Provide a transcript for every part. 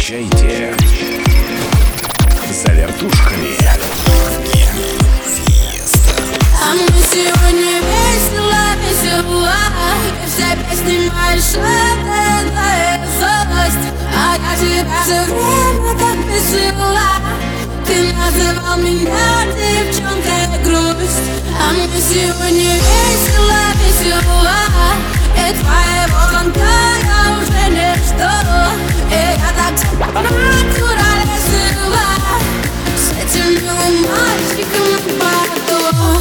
Встречайте за вертушками. А мне сегодня весело, весело. И все песни мои шатенная злость. А я тебя все время так весела. Ты называл меня девчонкой грусть. А мне сегодня весело, весело. И твоего звонка я уже не жду. И я так натурально весела. С этим милым мальчиком пойду.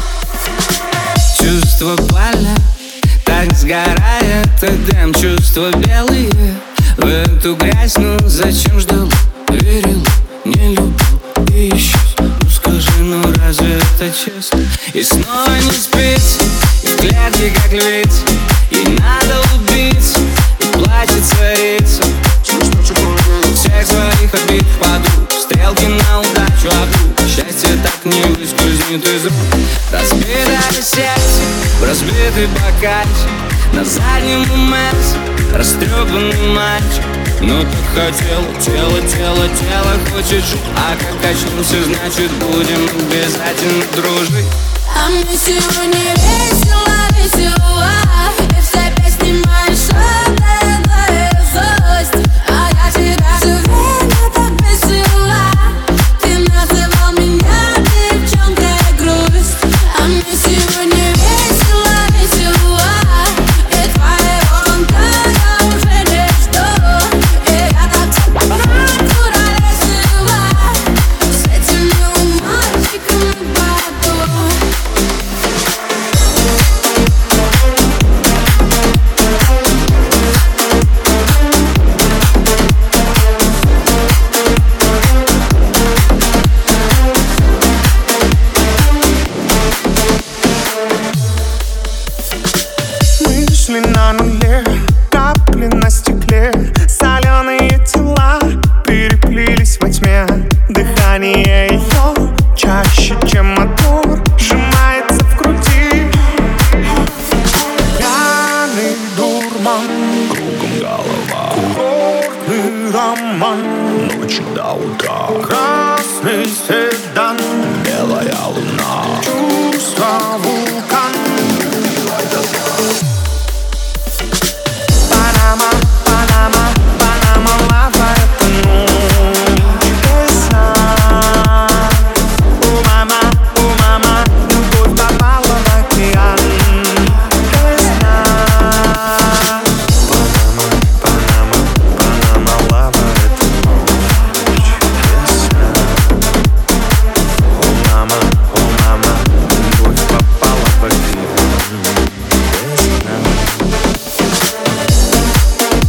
Чувство пламя так сгорает, отдам чувства белые в эту грязь. Ну зачем ждал, верил, не любил и исчез. Ну скажи, ну разве это честно? И снова не спится, и в клетке как львица. Ей надо убить, и плачет царица. Всех своих обид подруг, стрелки на удачу, а вдруг счастье так не выскользнет из рук. Разбитое сердце, разбитый бокальчик, на заднем уме растрепанный мальчик. Ну так хотел, тело хочет жить. А как очнулся, значит будем обязательно дружить. А мне сегодня весело, весело. И все песни мои шатенная злость. А я тебя все время так весела. Ты называл меня девчонкой грусть. А мне сегодня весело, весело. И твоего звонка я уже не жду. И я так натурально весела. С этим милым мальчиком пойду. Мы шли на нуле, капли на стекле, соленые тела переплелись во тьме. Дыхание ее чаще, чем мотор, сжимается в груди. Пьяный дурман, Кругом голова, курортный роман, ночи до утра, красный седан, белая луна. чувство вулкан. Панама, лава, это ночь весна. О мама, любовь попала в океан. Весна. Панама, лава, это ночь весна. О мама, любовь попала в океан. Весна.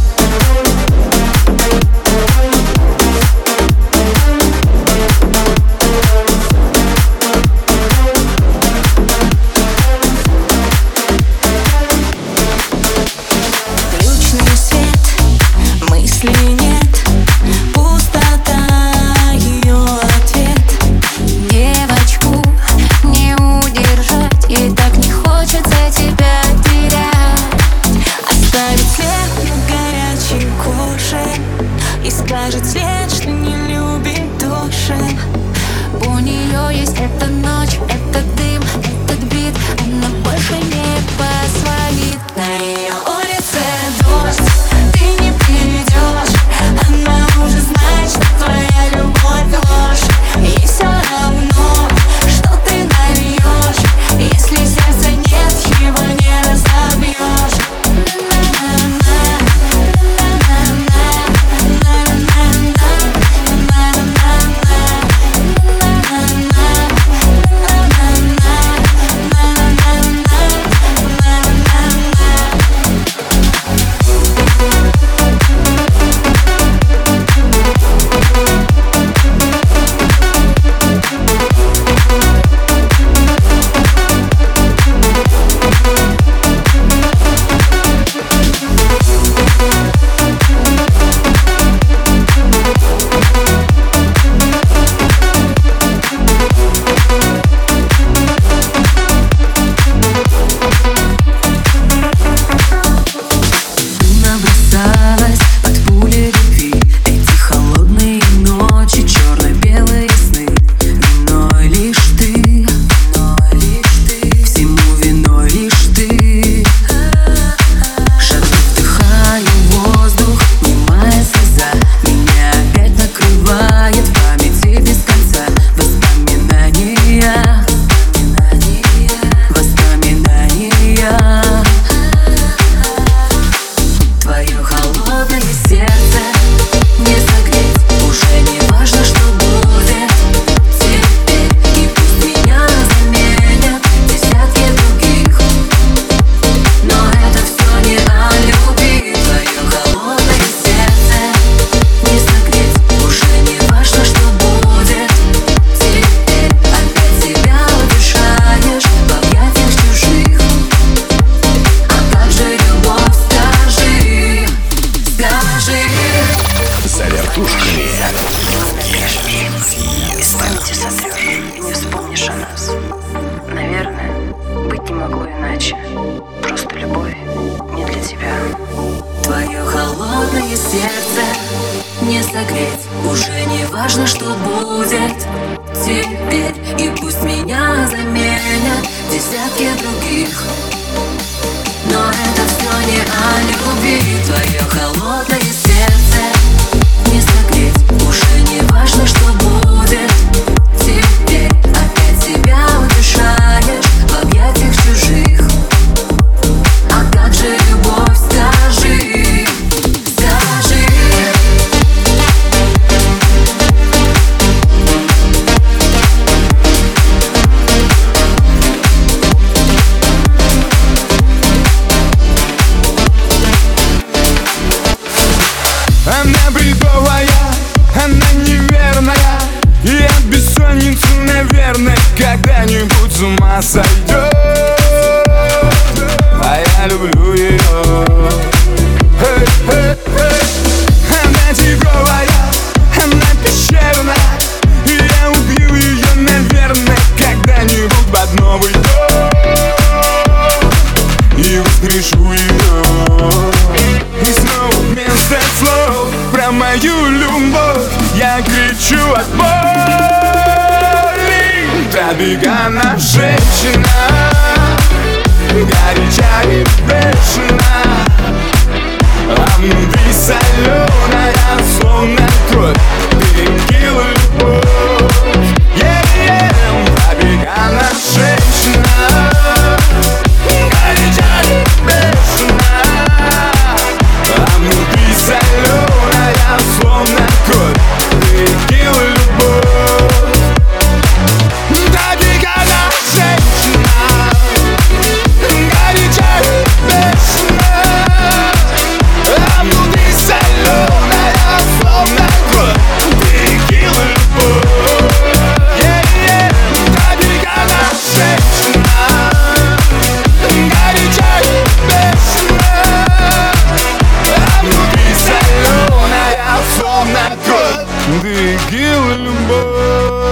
иначе. Просто любовь не для тебя. Твое холодное сердце не согреть. Уже не важно, что будет теперь. И пусть меня заменят десятки других, но это все не о любви. Твое холодное сердце не согреть. Уже не важно, что будет теперь. Опять себя утешаешь в объятиях чужих. А как же любовь, скажи, скажи. Она бредовая, она неверная, и от бессонницы, наверное, когда-нибудь с ума сойдет. А я люблю ее. Она тигровая, она пещерная, и я убью ее, наверное, когда-нибудь под Новый год. И воскрешу ее. И снова вместо слов про мою любовь я кричу от боли. Пробегана женщина, горячая и бешеная, а внутри соленая, словно кровь, перекила любовь. Пробегана женщина, горячая и бешеная, а внутри соленая, словно кровь, перекила любовь. Пробегана женщина, горячая и бешеная, а внутри соленая, словно кровь, перекила любовь. Пробегана женщина, горячая и бешеная, а внутри соленая, словно кровь, перекила любовь.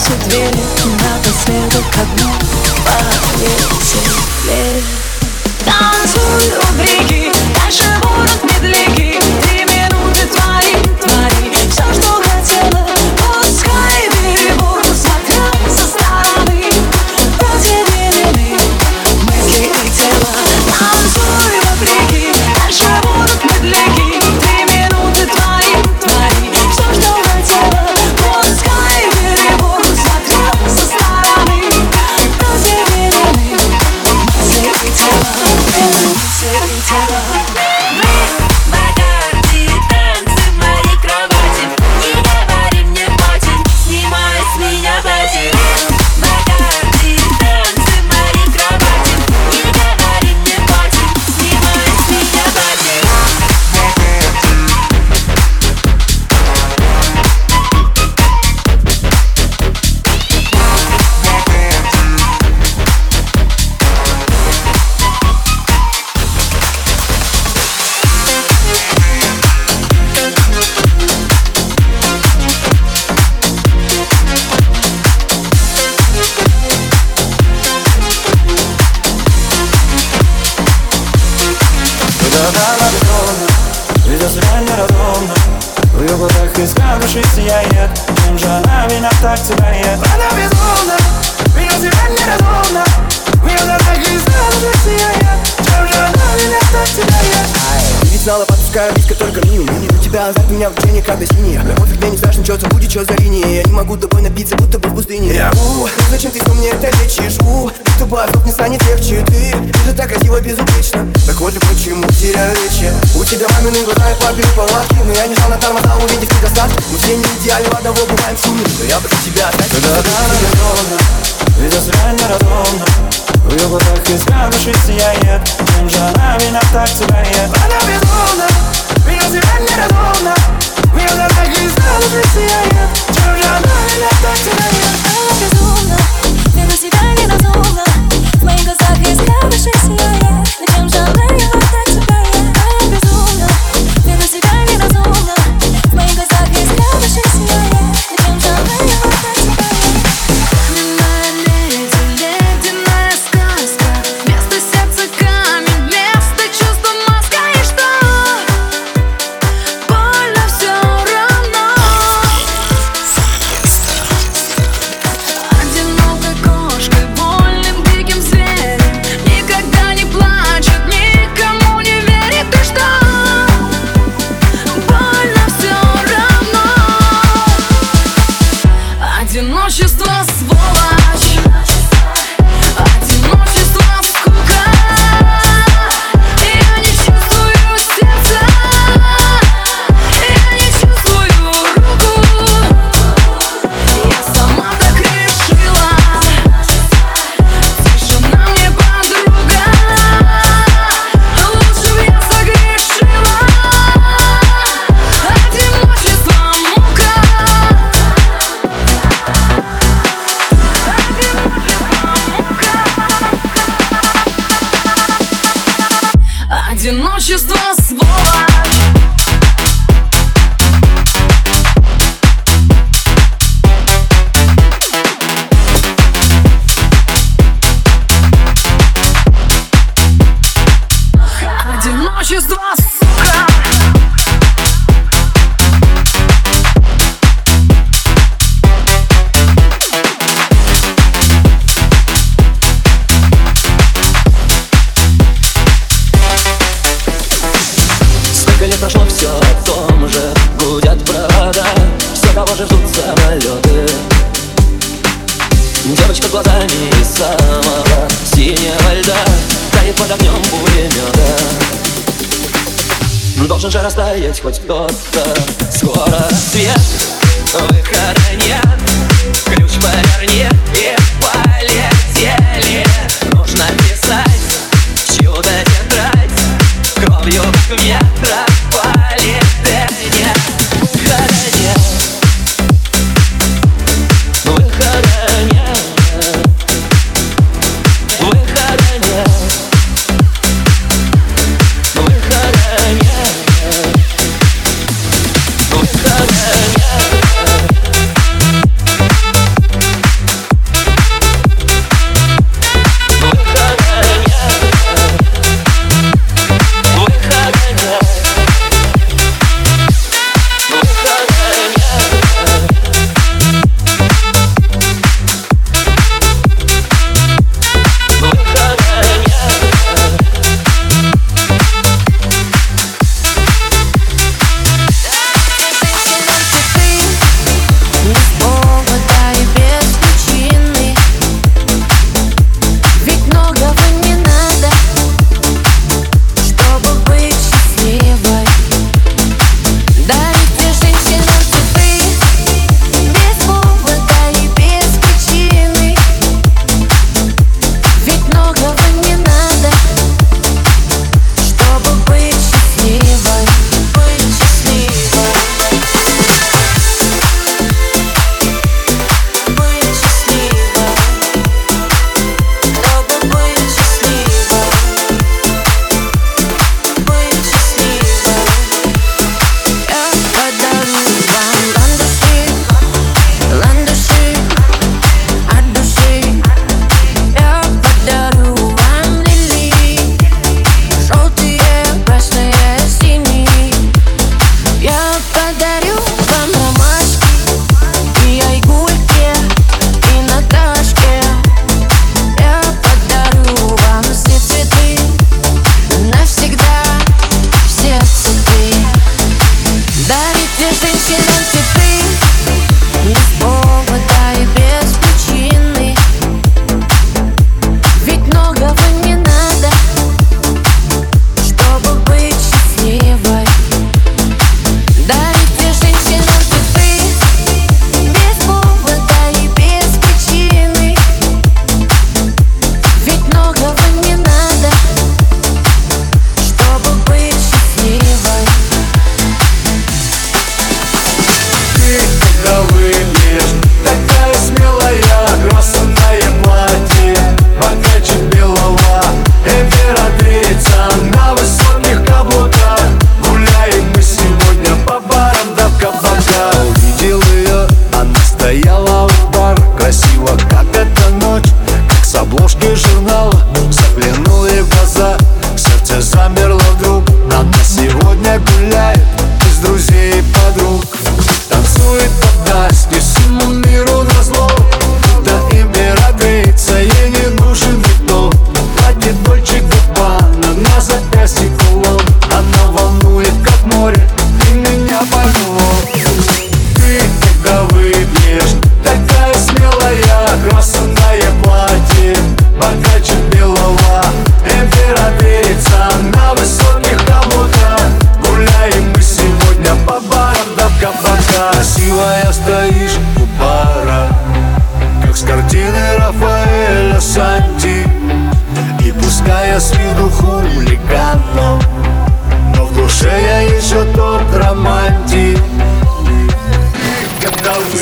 все двери напоследок одно повесили. Танцуй у бреги, дальше будут медляки. 3 минуты твори все, что хотела. Пускай берегу, смотря со стороны, разделены мысли и тела. Танцуй у бреги, дальше будут медляки. 3 минуты твори все, что хотела. Пускай берегу, смотря со стороны, разделены мысли и тела. Ведет себя неразумно, в ее глазах искра души сияет. Чем же она меня так цепляет? Она безумна, ведет себя неразумно, в ее глазах искра души сияет. Чем же она меня так цепляет? Ведь знала, подпускаю близко только минимум. Не у тебя азарт, меня в учении как до синяя. Пофиг, мне не страшно, что там будет, что за линия. Я не могу тобой напиться, будто бы в пустыне. Ну зачем ты мне это лечишь? С тобой вдруг не станет легче. Ты же так красиво, безупречно. Так вот и почему теряю речи. У тебя мамины глаза и папины палатки. Но я не жал на тормоза, увидев недостатки. Мы все не идеальны, в одного бываем шумными. Но я прошу тебя остать. Когда она безумна, ведет себя неразумно, в ее глазах искра души сияет. Чем же она меня так цепляет? Она безумна, ведет себя неразумно, в ее глазах искра души сияет. Чем же она меня так цепляет? Она безумна, веду себя неразумно, в моих глазах искра души сияет. Зачем же она меня так цепляет? Она безумна, веду себя неразумно, в моих глазах искра души сияет. Зачем же она меня так цепляет? Ледяная сказка, вместо сердца камень, вместо чувства маска. И что? Больно все равно. Одинокой кошкой, вольным диким зверем, никогда не плачет, никому не верит. И что? Больно все равно. Одиночество сволочь, одиночество скука. Я не чувствую сердца, я не чувствую руку. Я сама так решила, тишина мне подруга. Лучше б я согрешила, одиночество мука. Одиночество сволочь. Одиночество, сука. Сколько лет прошло, все о том же. Гудят провода, все, кого же ждут самолеты. Девочка глазами из самого синего льда тает под огнем пулемета. Должен же растаять хоть кто-то. Скоро свет, выхода нет. Ключ поверни и полетели. Нужно писать чудо тетрадь, кровью как метрополитене. Выхода нет, выхода нет, выхода нет, выхода нет, выхода нет.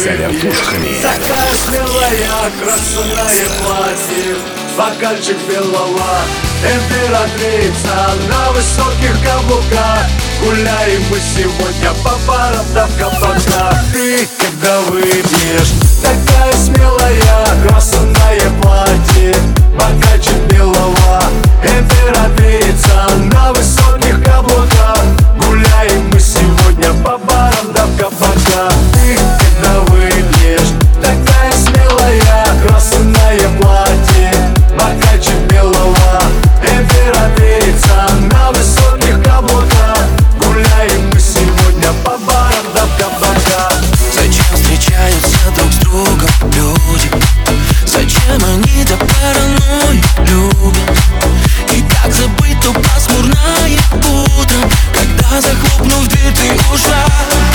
За вертушками. Такая смелая, красное платье, бокальчик белого, императрица на высоких каблуках. Гуляем мы сегодня по барам да в кабаках. Ты, когда выпьешь, такая смелая, красное платье, бокальчик белого, императрица на высоких каблуках. Гуляем мы сегодня по барам да в кабаках. Ты, когда выпьешь, такая смелая, красное платье, бокальчик белого, императрица на высоких каблуках. Гуляем мы сегодня по барам да в кабаках. Зачем встречаются друг с другом люди? Зачем они так паранойю любят? И как забыть то пасмурное утро, когда, захлопнув дверь, ты ушла?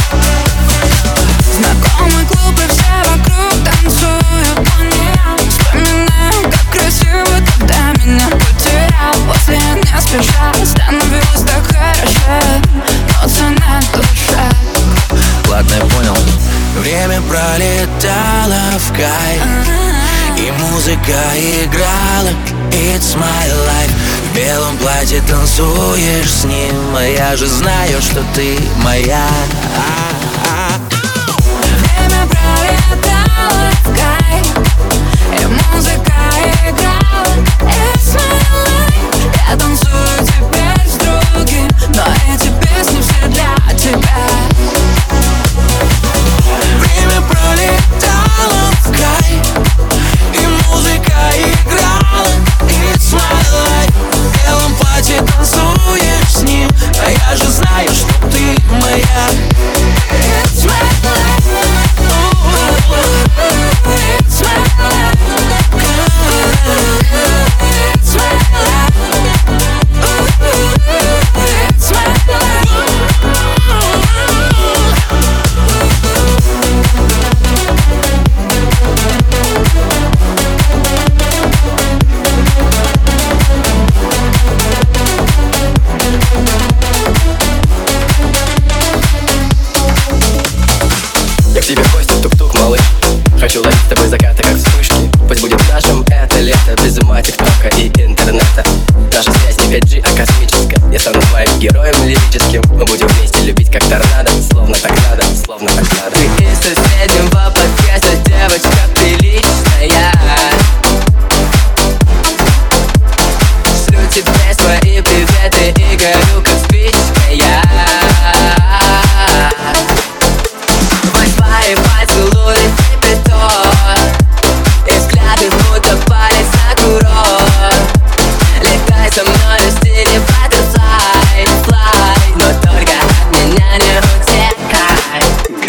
Знакомый клуб и все вокруг танцуют по ним. Вспоминаю, как красиво тогда меня потерял. После не спеша становилось так хорошо, но цена душа. Ладно, я понял. Время пролетало в кайф, и музыка играла It's my life. В белом платье танцуешь с ним, а я же знаю, что ты моя. Время пролетало в кайф, и музыка играла It's my life. Я танцую теперь с другим, но эти песни все для тебя. Время пролетало в кайф, и музыка играла It's my life. В белом платье танцуешь с ним, а я же знаю, что ты моя. It's my life. It's my life. It's my life. It's my life. Я к тебе в гости, тук-тук, малыш. Хочу ловить с тобой закаты, как вспышки. Пусть будет нашим это лето, без ума тиктока и интернета. Наша связь не 5G, а космическая. Я стану твоим героем лирическим. Мы будем вместе любить, как торнадо. Словно так надо, словно так надо. Ты из соседнего подкаста, девочка приличная. Шлю тебе свои приветы и горю, как спичка я. Возьмай поцелуй, пяток, и взгляды будто палец на курок. Летай со мной в стиле butterfly, fly, но только от меня не утекай.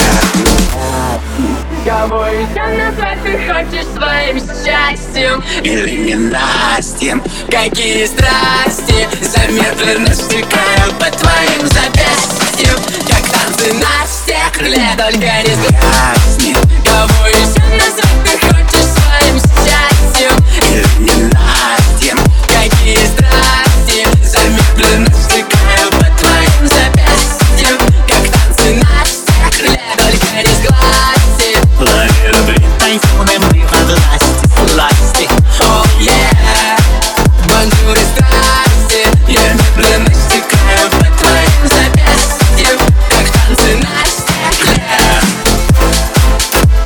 Кого еще назвать ты хочешь своим счастьем? Или ненастьем? Какие страсти замедленно стекают по твоим запястьям, как танцы на стекле, только не сгасни. Кого еще назвать ты хочешь своим счастьем? Или ненастьем? Какие страсти замедленно стекают по твоим запястьям, как танцы на стекле, только не сглазни. Лавируй тайфуном и во власти. Oh yeah, бонжур и страсти, я медленно стекаю по твоим запястьям, как танцы на стекле.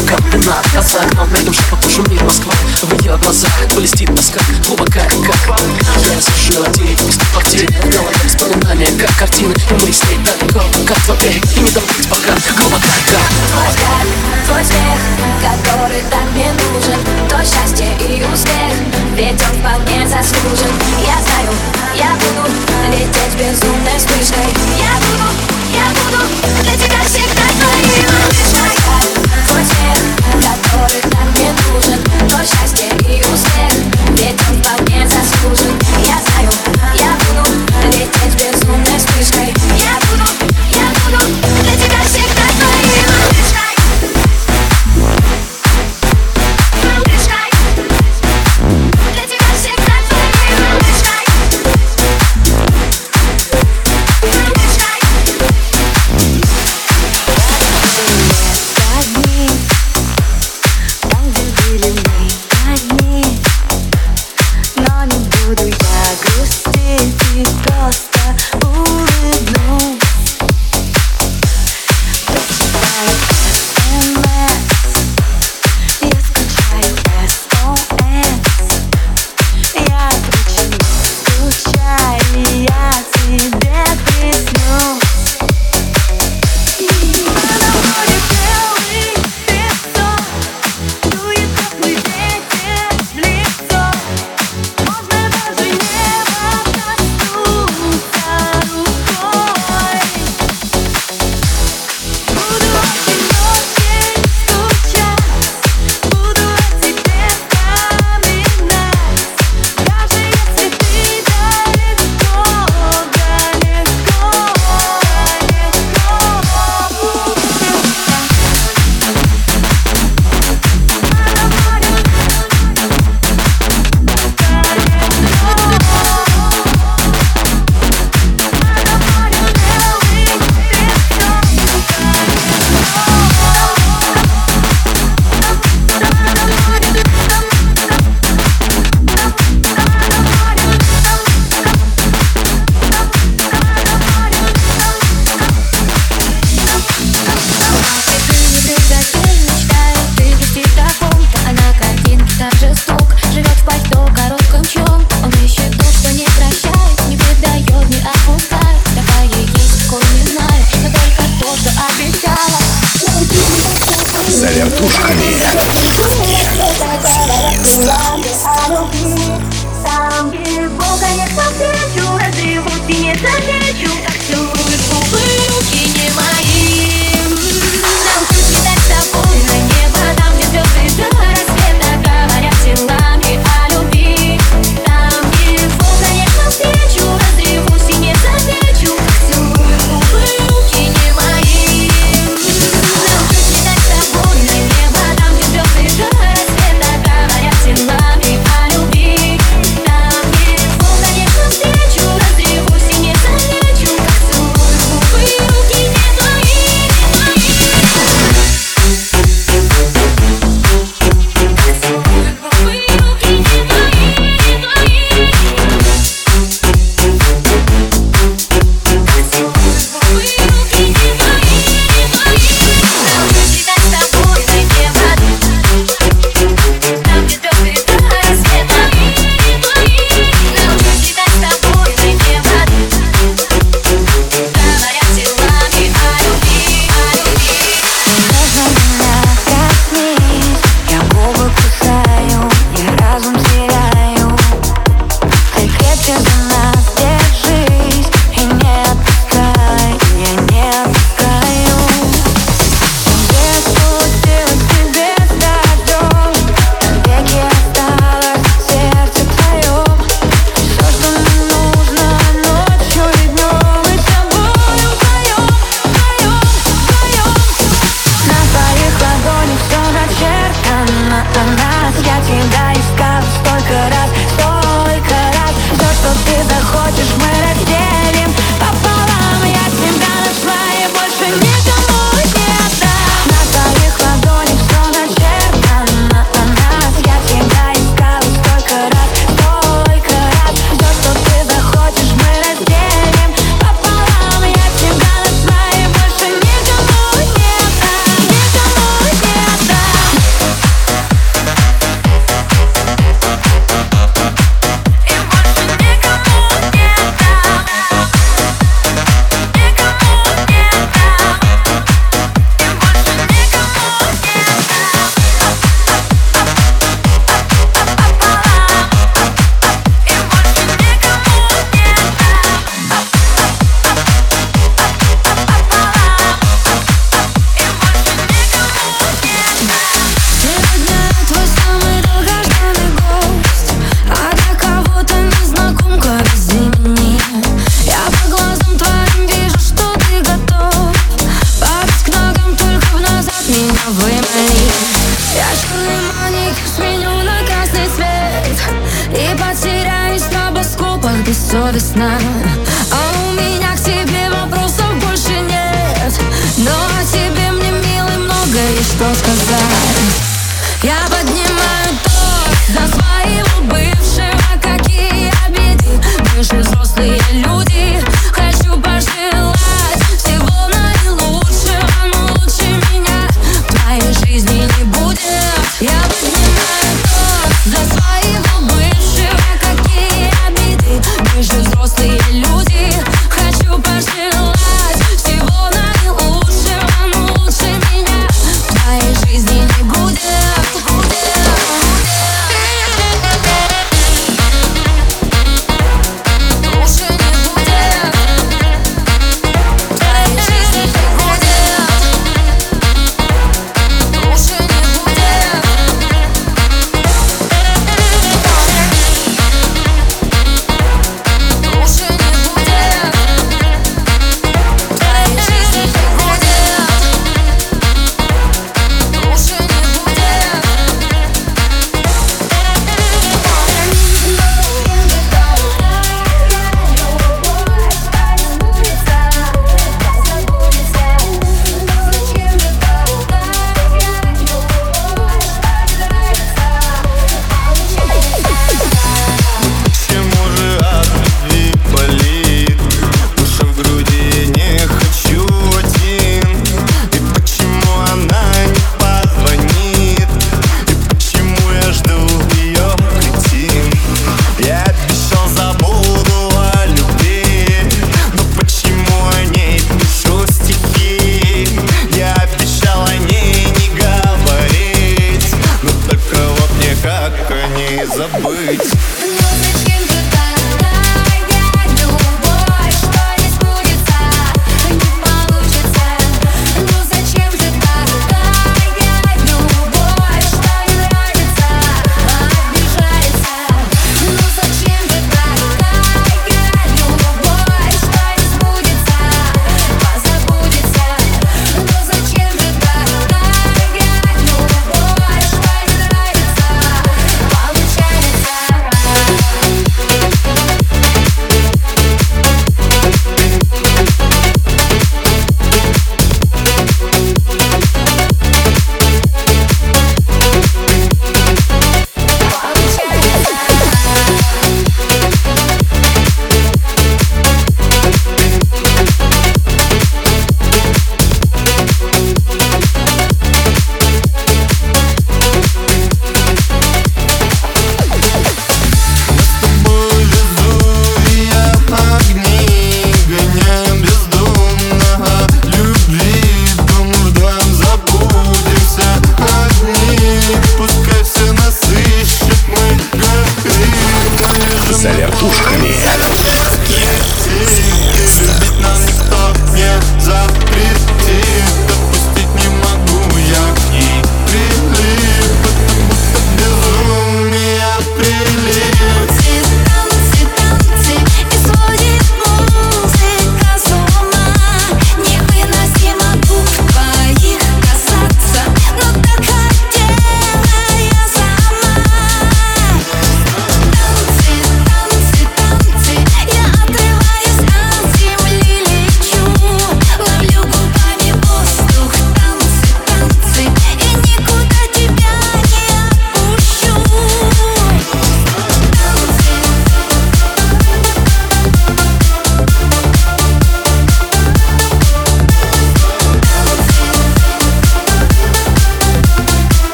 вина. Я за окном, на этом шапок шумит Москва. В ее глазах блестит тоска, глубокая река. Я сижу один в пустой квартире, в голове воспоминания, как картины. И мы с ней далеко, как твой берег, и не добыть пока глубокая река. Твой взгляд, твой смех, который так мне нужен, то счастье и успех, ведь он вполне заслужен. Я знаю, я буду лететь безумной вспышкой. Я буду для тебя всегда твоей малышкой. Твой смех, который так мне нужен, то счастье и успех, ведь он вполне заслужен. Я знаю, я буду лететь безумной вспышкой. Я буду для тебя всегда твоей малышкой. Для тебя всегда твоей малышкой. Одни, там, где были мы одни, но не буду я грустить и просто улыбнусь. Прочитаю СМС, я скачаю SOS. Я почему скучаю, и я тебе приснюсь. Она ходит белый песок, дует теплый ветер в лицо. Можно даже неба коснуться рукой. Буду очень скучать, буду о тебе вспоминать, даже если ты далеко, далеко, За вертушками. Сам его, конечно, встречу, разревусь и не замечу, как целуют губы руки не мои. Научусь летать с тобой на небо, там, где звезды до рассвета говорят силами о любви. Там его, конечно, встречу, разревусь и не замечу, как целуют губы руки не мои. Научусь летать с тобой на небо, там, где звезды до рассвета говорят силами о любви. Там его, конечно, встречу, разревусь и не замечу, Я черный маникюр сменю на красный цвет и потеряюсь в небоскопах бессовестно. А у меня к тебе вопросов больше нет, но о тебе мне, милый, много есть что сказать. Я поднимаю тост за своего бывшего, какие обиды, мы же взрослые люди. Хочу пожелать всего наилучшего, но лучше меня в твоей жизни не будет. Я поднимаю тост за своего бывшего, какие обиды, мы же взрослые люди. Хочу пожелать всего наилучшего, но лучше меня в твоей жизни не будет.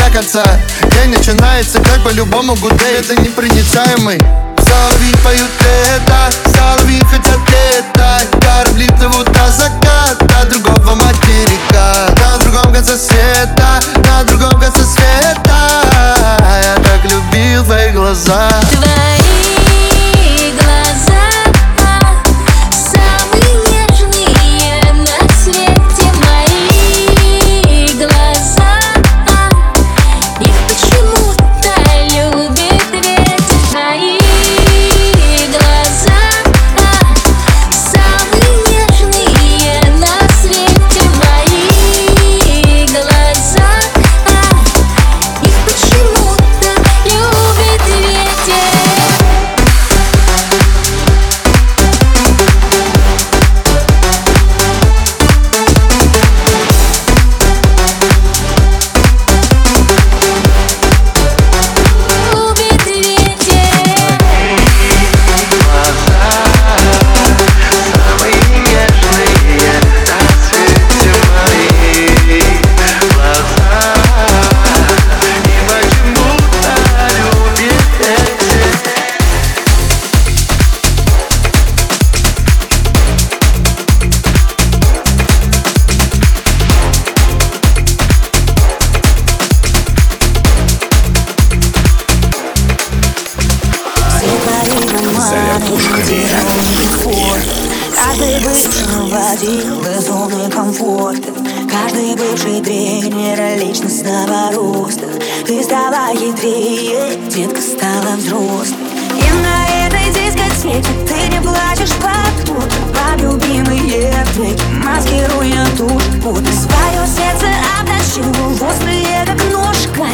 до конца. День начинается как по-любому гудей. Это непроницаемый. Соловьи поют лето, соловьи хотят летать. Корабли плывут до заката, до другого материка. На другом конце света, на другом конце света. Я так любил твои глаза. Твои глаза самые нежные на свете. Мои глаза, их почему-то любит ветер. Твои глаза самые нежные на свете. Мои глаза, их почему-то любит ветер. Любит ветер. Самые нежные на свете мои глаза. И почему-то любит ветер. Каждый бывший водил безумный комфорт. Каждый бывший тренер личностного роста. Ты стала хитрее, детка стала взрослой. И на этой дискотеке ты не плачешь под нот, под любимые треки, маскируя тушь. Будто свое сердце обточил в острые, как ножка.